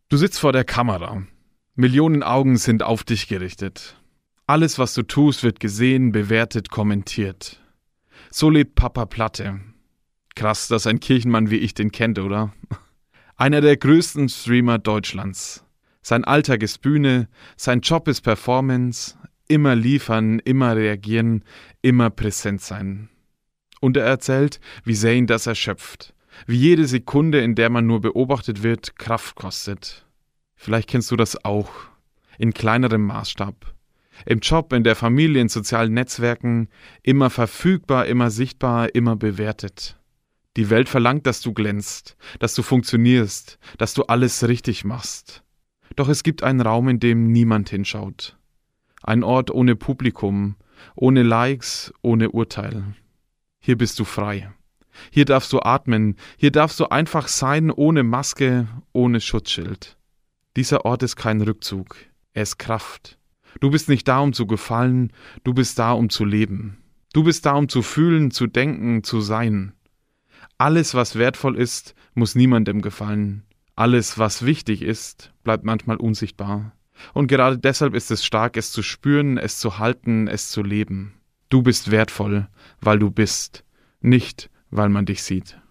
Du sitzt vor der Kamera. Millionen Augen sind auf dich gerichtet. Alles, was du tust, wird gesehen, bewertet, kommentiert. So lebt Papa Platte. Krass, dass ein Kirchenmann wie ich den kennt, oder? Einer der größten Streamer Deutschlands. Sein Alltag ist Bühne, sein Job ist Performance, immer liefern, immer reagieren, immer präsent sein. Und er erzählt, wie sehr ihn das erschöpft. Wie jede Sekunde, in der man nur beobachtet wird, Kraft kostet. Vielleicht kennst du das auch. In kleinerem Maßstab. Im Job, in der Familie, in sozialen Netzwerken. Immer verfügbar, immer sichtbar, immer bewertet. Die Welt verlangt, dass du glänzt, dass du funktionierst, dass du alles richtig machst. Doch es gibt einen Raum, in dem niemand hinschaut. Ein Ort ohne Publikum, ohne Likes, ohne Urteil. Hier bist du frei. Hier darfst du atmen, hier darfst du einfach sein, ohne Maske, ohne Schutzschild. Dieser Ort ist kein Rückzug, er ist Kraft. Du bist nicht da, um zu gefallen, du bist da, um zu leben. Du bist da, um zu fühlen, zu denken, zu sein. Alles, was wertvoll ist, muss niemandem gefallen. Alles, was wichtig ist, bleibt manchmal unsichtbar. Und gerade deshalb ist es stark, es zu spüren, es zu halten, es zu leben. Du bist wertvoll, weil du bist, nicht weil man dich sieht.